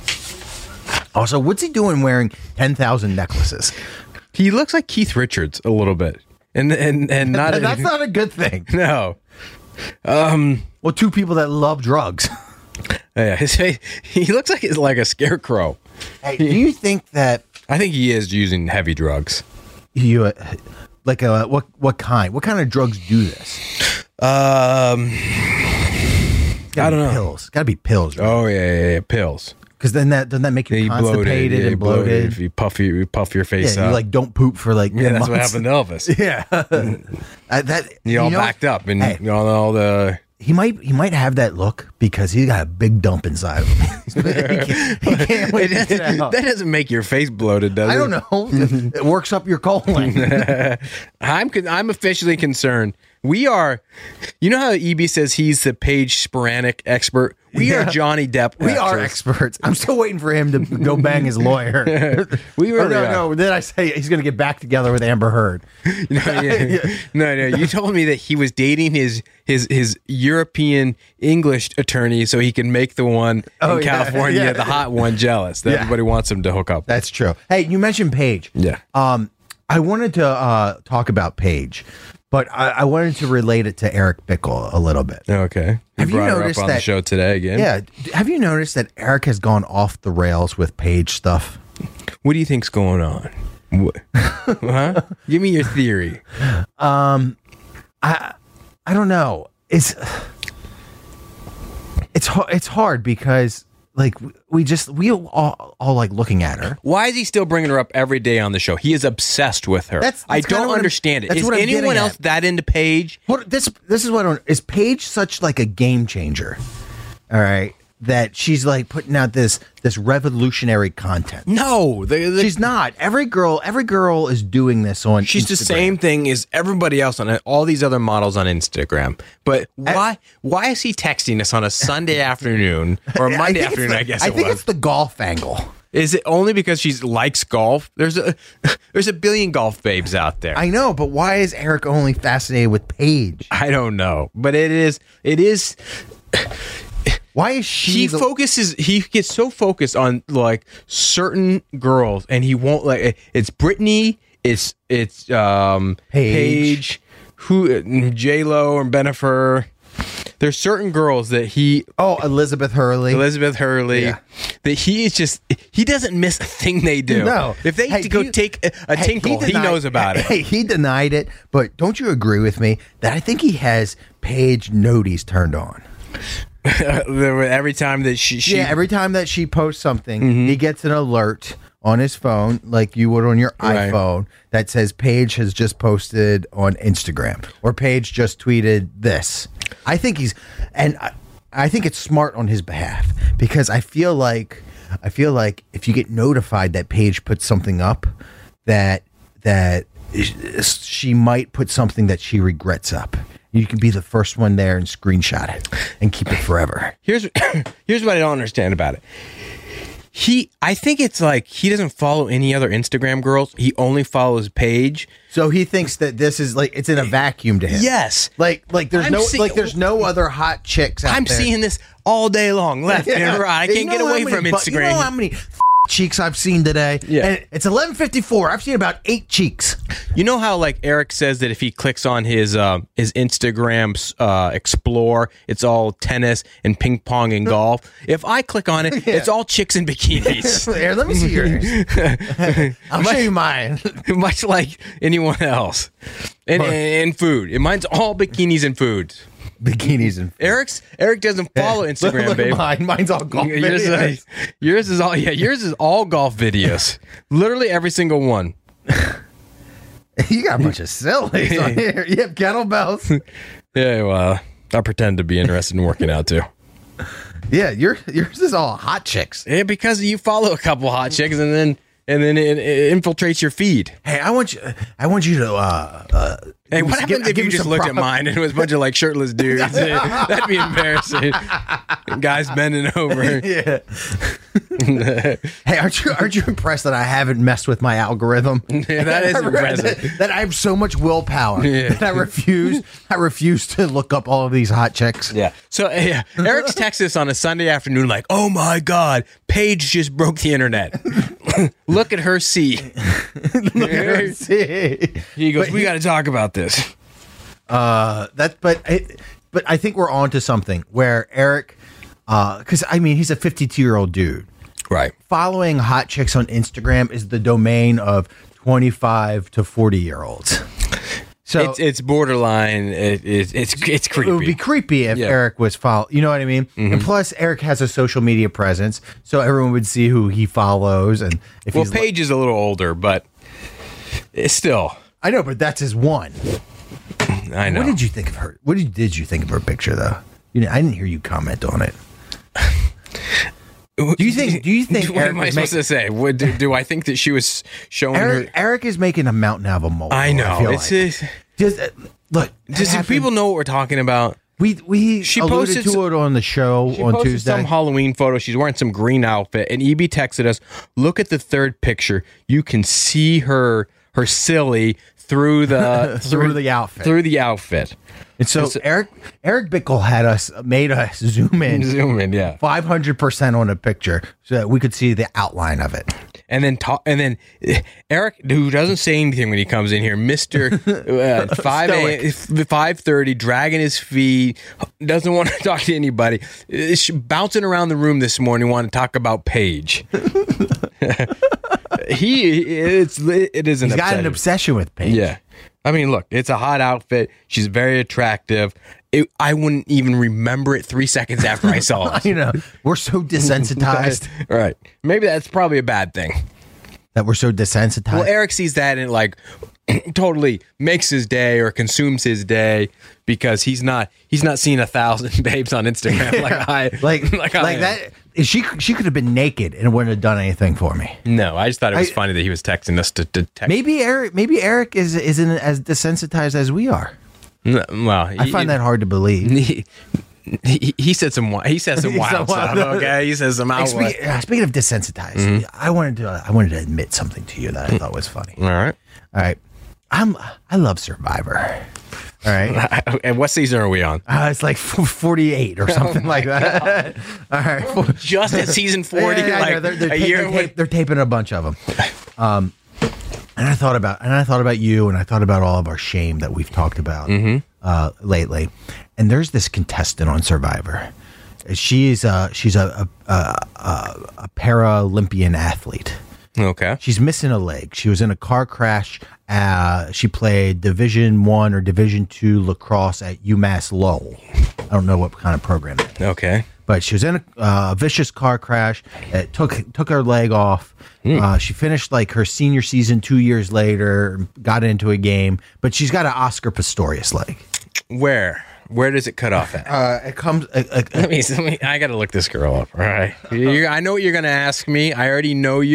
Also, what's he doing wearing ten thousand necklaces? He looks like Keith Richards a little bit, and and and not. That's not a good thing. No. Well, two people that love drugs. Yeah, his face, he looks like he's like a scarecrow. Hey, do you think that I think he is using heavy drugs. you uh, like uh, what what kind? What kind of drugs do this? Um. Gotta I be don't know. Pills. Got to be pills. Right? Oh yeah, yeah, yeah, pills. Because then that doesn't that make you You bloated, constipated yeah, you and bloated? If you puff your, you puff your face Yeah, up. you like don't poop for like yeah, that's what months. happened to Elvis. Yeah, uh, that You all know, backed up and Hey. you know, all the. He might he might have that look because he got a big dump inside of him. he can't, he can't wait It to get doesn't, out. that doesn't make your face bloated, does it? I don't know. It works up your colon. I'm con- I'm officially concerned. We are, you know how E B says he's the Paige Sporanic expert. We Yeah. are Johnny Depp. We are experts. experts. I'm still waiting for him to go bang his lawyer. We Oh, really no, are. no. Then I say he's going to get back together with Amber Heard. No, yeah. no, no. You told me that he was dating his his his European English attorney so he can make the one Oh, in yeah, California, yeah. the hot one, jealous. That Yeah. everybody wants him to hook up. That's true. Hey, you mentioned Paige. Yeah. Um, I wanted to uh, talk about Paige, but I, I wanted to relate it to Eric Bickle a little bit. Okay. Have you brought her noticed up on the that- show today again? Yeah. d- Have you noticed that Eric has gone off the rails with Paige stuff? What do you think's going on? What? Huh? Give me your theory. I I don't know. It's it's har- it's hard because like we just we all, all like looking at her. Why is he still bringing her up every day on the show? He is obsessed with her. That's- I that's kinda don't what I'm- understand it. that's Is what I'm anyone getting else at. that into Paige? What this this is what I don't, is Paige such like a game changer? All right, that she's like putting out this this revolutionary content. No, the, the, She's not. Every girl, every girl is doing this on. she's the Instagram. same thing as everybody else on it, all these other models on Instagram. But why why is he texting us on a Sunday afternoon or a I Monday think it's afternoon? the- I guess I it think was. it's the golf angle. Is it only because she likes golf? There's a there's a billion golf babes out there. I know, but why is Eric only fascinated with Paige? I don't know, but it is it is. Why is she? He the- focuses. He gets so focused on like certain girls, and he won't like. It's Britney. It's it's um Paige. Paige, who J Lo and Bennifer. There's certain girls that he Oh, Elizabeth Hurley. Elizabeth Hurley Yeah. that he is just he doesn't miss a thing they do. No. If they Hey, to go do you- take a, a Hey, tinkle, he, denied- knows about it. Hey, he denied it, but don't you agree with me that I think he has Paige noties turned on? Every time that she, she yeah, every time that she posts something, Mm-hmm. he gets an alert on his phone, like you would on your Right. iPhone, that says Paige has just posted on Instagram or Paige just tweeted this. I think he's, and I, I think it's smart on his behalf because I feel like, I feel like if you get notified that Paige put something up, that that she might put something that she regrets up. You can be the first one there and screenshot it and keep it forever. here's here's what I don't understand about it. He, I think it's like he doesn't follow any other Instagram girls. He only follows Paige. So he thinks that this is like it's in a vacuum to him. Yes, like like there's I'm no see- like there's no other hot chicks out I'm there. seeing this all day long, left Yeah. and right. I You can't know get how away many from bu- Instagram. You know how many f- cheeks I've seen today? Yeah. And it's eleven fifty-four. I've seen about eight cheeks. You know how like Eric says that if he clicks on his uh, his Instagram uh, Explore, it's all tennis and ping pong and golf. If I click on it, Yeah. it's all chicks in bikinis. Here, let me see yours. I'll show you mine. Much like anyone else. And, and food. Mine's all bikinis and food. Bikinis and Eric's Eric doesn't follow Look- Instagram, look at babe. mine. Mine's all golf Yours, videos. is, yours is all yeah. Yours is all golf videos. Literally every single one. You got a bunch of sillies on here. You have kettlebells. Yeah, well, I pretend to be interested in working out too. Yeah, your yours is all hot chicks. Yeah, because you follow a couple hot chicks and then and then it, it infiltrates your feed. Hey, I want you. I want you to. Uh, uh, Hey, give me what some- happens give- if give you me just some looked at prop- mine and it was a bunch of like shirtless dudes? That'd be embarrassing. Guys bending over. Yeah. Hey, aren't you aren't you impressed that I haven't messed with my algorithm? Yeah, that is impressive. That, that I have so much willpower Yeah. that I refuse. I refuse to look up all of these hot chicks. Yeah. So uh, yeah, Eric's texted us on a Sunday afternoon like, "Oh my God, Paige just broke the internet. Look at her see." He goes, But "We he- got to talk about this." Uh, that, but I, but I think we're on to something where Eric, because I mean he's a fifty-two year old dude. Right. Following hot chicks on Instagram is the domain of twenty-five to forty year olds. So It's it's borderline. It, it, it's it's creepy. it would be creepy if Yeah. Eric was follow. You know what I mean? And plus, Eric has a social media presence, so everyone would see who he follows. And if well, he's, Paige is a little older, but it's still. I know, but that's his one. I know. What did you think of her? What did, did you think of her picture, though? You know, I didn't hear you comment on it. Do you think? Do you think What Eric am I was supposed making- to say? What, do, do I think that she was showing Eric, her? Eric is making a mountain out of a molehill. I know. feel It's like. just, Just, uh, look. that does happened- people know what we're talking about? We we She alluded posted to some- it on the show She on posted Tuesday. some Halloween photo. She's wearing some green outfit, and E B texted us, "Look at the third picture. You can see her her silly through the Through the outfit. Through the outfit. And so It's- Eric Eric Bickle had us made us zoom in Zoom in, yeah. five hundred percent on a picture so that we could see the outline of it. And then talk, and then eh, Eric, who doesn't say anything when he comes in here, Mister uh, five a, five thirty, dragging his feet, doesn't want to talk to anybody. Uh, sh- bouncing around the room this morning, want to talk about Paige. he, it's it is an He's got obsession. an obsession with Paige. Yeah, I mean, look, it's a hot outfit. She's very attractive. It, I wouldn't even remember it three seconds after I saw it. You know, we're so desensitized Right. Maybe that's probably a bad thing. that we're so desensitized. Well, Eric sees that and like totally makes his day or consumes his day because he's not he's not seeing a thousand babes on Instagram like I like like, like, I am. that. She she could have been naked and it wouldn't have done anything for me. No, I just thought it was I- funny that he was texting us to, to text. Maybe Eric maybe Eric is isn't as desensitized as we are. No, well, I find that hard to believe. He, he, he said some wi- he said some He said wild stuff. wild- Okay, he says some Like, outlet. speak- uh, speaking of desensitized, Mm-hmm. I wanted to uh, I wanted to admit something to you that I thought was funny. All right. All right, I'm I love Survivor. All right, And what season are we on? uh, it's like f- forty-eight or something like that. All right, Just at season forty, Yeah, yeah, I know. like they're, they're, a ta- year. they're, with- ta- they're taping a bunch of them. Um, and I thought about and I thought about you, and I thought about all of our shame that we've talked about Mm-hmm. uh, lately. And there's this contestant on Survivor. She's uh, she's a a, a, a, a Paralympian athlete. Okay. She's missing a leg. She was in a car crash. Uh, she played Division One or Division Two lacrosse at UMass Lowell. I don't know what kind of program that is. Okay. But she was in a uh, vicious car crash. It took took her leg off. Uh, she finished like her senior season two years later. Got into a game, but she's got an Oscar Pistorius leg. Where? Where does it cut off at? Uh, it comes. Uh, uh, Let me, let me, I got to look this girl up. All right. You're, I know what you're going to ask me. I already know you.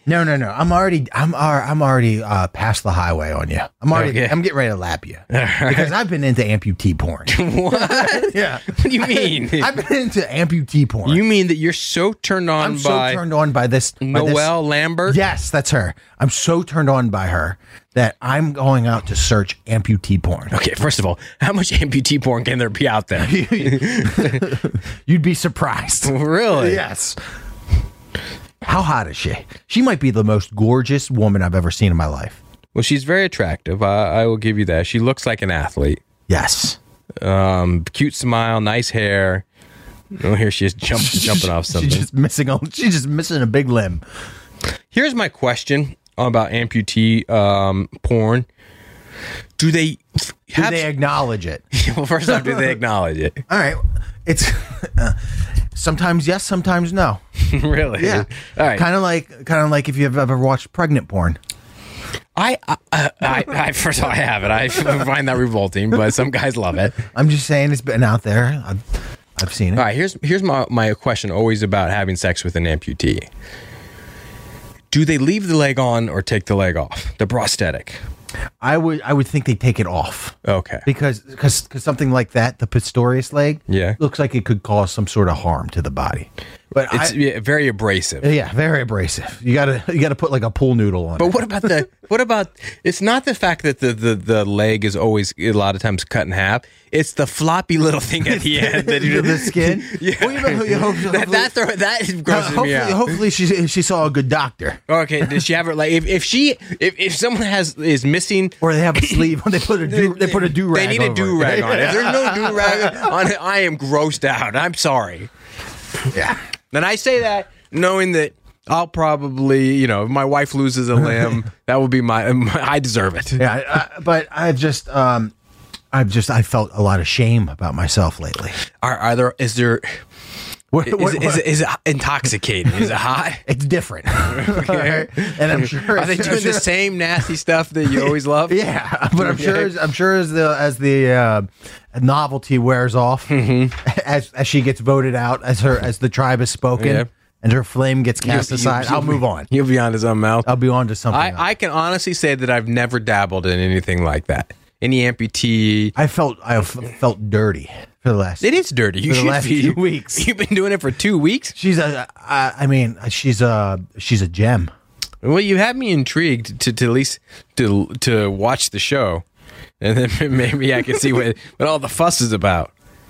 No, no, no. I'm already, I'm, ar- I'm already uh, past the highway on you. I'm already, Okay. I'm getting ready to lap you because I've been into amputee porn. What? Yeah. What do you mean? I've been into amputee porn. You mean that you're so turned on I'm so by turned on by this. by this- Noelle Lambert? Yes, that's her. I'm so turned on by her that I'm going out to search amputee porn. Okay, first of all, how much amputee porn can there be out there? You'd be surprised. Really? Yes. How hot is she? She might be the most gorgeous woman I've ever seen in my life. Well, she's very attractive. I, I will give you that. She looks like an athlete. Yes. Um, cute smile, nice hair. Oh, here she is jump, jumping off something. She's just missing a, she's just missing a big limb. Here's my question about amputee um, porn. Do they Do have... they acknowledge it? well, first off, do they acknowledge it? All right. It's uh, sometimes yes, sometimes no. Really? Yeah. All right. Kind of like kind of like if you've ever watched pregnant porn. I, I, I, I, first of all, I haven't. I find that revolting, but some guys love it. I'm just saying it's been out there. I've I've seen it. All right, here's here's my, my question always about having sex with an amputee. Do they leave the leg on or take the leg off? The prosthetic. I would I would think they take it off. Okay. Because because something like that, the Pistorius leg, Yeah. looks like it could cause some sort of harm to the body. But It's I, yeah, very abrasive. yeah, very abrasive. You gotta you gotta put like a pool noodle on But it. what about the what about it's not the fact that the, the, the leg is always a lot of times cut in half. It's the floppy little thing at the end that you the skin. Yeah. Well, you know, you hope- that that, throw, that grosses hopefully, me out. hopefully she she saw a good doctor, Okay, does she have her like if, if she if, if someone has is missing or they have a sleeve. They put a do, they put a do rag. They need a do rag on it. If there's no do rag on it, I am grossed out. I'm sorry. Yeah. And I say that knowing that I'll probably, you know, if my wife loses a limb, that will be my, my I deserve it. Yeah, I, but I've just um, I've just I felt a lot of shame about myself lately. Are, are there? Is there? What, Is, what- is, what- is it intoxicating? Is it hot? it's different, okay? And I'm sure Are they I'm doing sure- the same nasty stuff that you always love? Yeah, but I'm Okay. sure as, I'm sure as the as the uh, novelty wears off, Mm-hmm. as as she gets voted out, as her as the tribe is spoken, Yeah. and her flame gets cast You- you- aside, you- I'll move on. You'll be on to something else. I'll be on to something. else. I, I can honestly say that I've never dabbled in anything like that. Any amputee. I felt I f- felt dirty for the last. It is dirty. You For the should last be. few weeks. You've been doing it for two weeks. She's a. I, I mean, she's a. She's a gem. Well, you have me intrigued to, to at least to to watch the show, and then maybe I can see what, what all the fuss is about.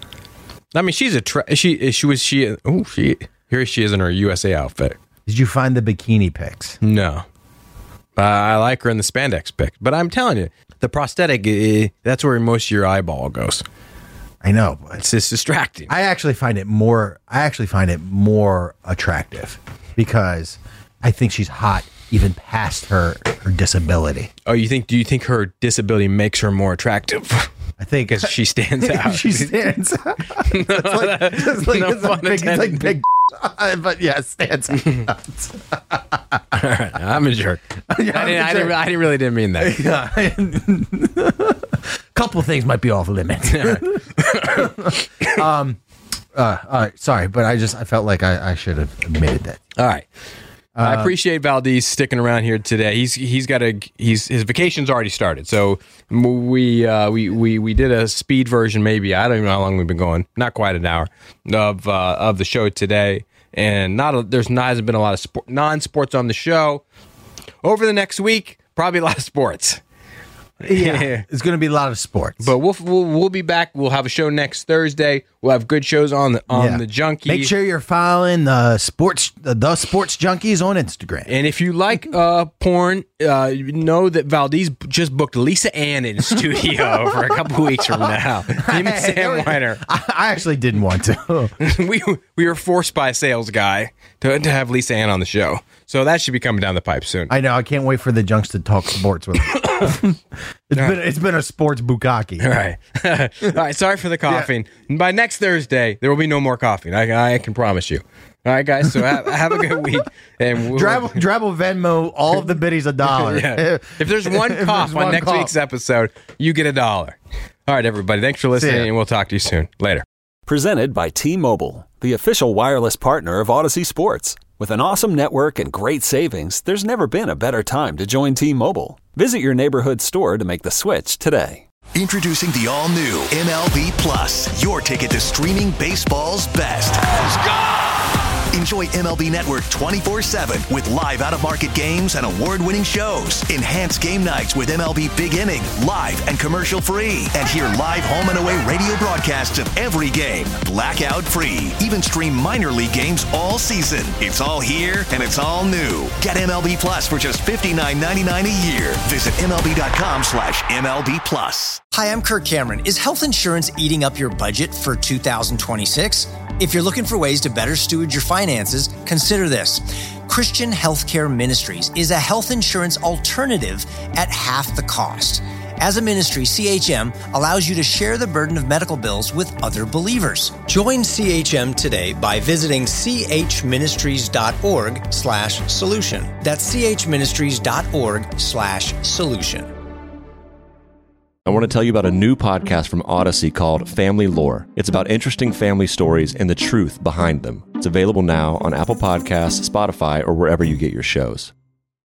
I mean, she's a tra- she she was she oh she here she is in her U S A outfit. Did you find the bikini pics? No, uh, I like her in the spandex pic, but I'm telling you, the prosthetic eh, that's where most of your eyeball goes. I know. But It's just distracting. I actually find it more. I actually find it more attractive because I think she's hot even past her her disability. Oh, you think? Do you think her disability makes her more attractive? I think Because she stands out. she stands out. It's like, it's like, No it's like pun big, it's like intended. big but yeah, stands out. I'm a jerk. I, didn't, I, didn't, I didn't really didn't mean that. Yeah. Couple things might be off limits. um, uh, all right, sorry, but I just I felt like I, I should have admitted that. All right. I appreciate Valdez sticking around here today. He's he's got a he's his vacation's already started. So we uh, we we we did a speed version. Maybe I don't even know how long we've been going. Not quite an hour of uh, of the show today, and not a, there's not hasn't been a lot of sport, non-sports on the show. Over the next week, probably a lot of sports. Yeah, it's going to be a lot of sports. But we'll, we'll we'll be back. We'll have a show next Thursday. We'll have good shows on the on Yeah. the Junkie. Make sure you're following the sports the, the sports junkies on Instagram. And if you like uh, porn, uh, you know that Valdez just booked Lisa Ann in studio for a couple weeks from now. Him and Sam Weiner. I, I actually didn't want to. we we were forced by a sales guy to to have Lisa Ann on the show, so that should be coming down the pipe soon. I know. I can't wait for the junks to talk sports with me. It's been it's been a sports bukkake. All right, all right. Sorry for the coughing. By next Thursday, there will be no more coughing. I I can promise you. All right, guys. So have, have a good week. And we'll, Drabble, Drabble Venmo all of the biddies a dollar. Yeah. If there's one If cough there's on one next cough. week's episode, you get a dollar. All right, everybody. Thanks for listening, ya. and we'll talk to you soon. Later. Presented by T-Mobile, the official wireless partner of Odyssey Sports. With an awesome network and great savings, there's never been a better time to join T-Mobile. Visit your neighborhood store to make the switch today. Introducing the all-new M L B Plus, your ticket to streaming baseball's best. Let's go! Enjoy M L B Network twenty-four seven with live out-of-market games and award-winning shows. Enhance game nights with M L B Big Inning, live and commercial-free. And hear live home and away radio broadcasts of every game, blackout-free. Even stream minor league games all season. It's all here, and it's all new. Get M L B Plus for just fifty-nine ninety-nine a year. Visit MLB.com slash MLB Plus. Hi, I'm Kirk Cameron. Is health insurance eating up your budget for two thousand twenty-six? If you're looking for ways to better steward your finances, consider this. Christian Healthcare Ministries is a health insurance alternative at half the cost. As a ministry, C H M allows you to share the burden of medical bills with other believers. Join C H M today by visiting chministries.org slash solution. That's chministries.org slash solution. I want to tell you about a new podcast from Odyssey called Family Lore. It's about interesting family stories and the truth behind them. It's available now on Apple Podcasts, Spotify, or wherever you get your shows.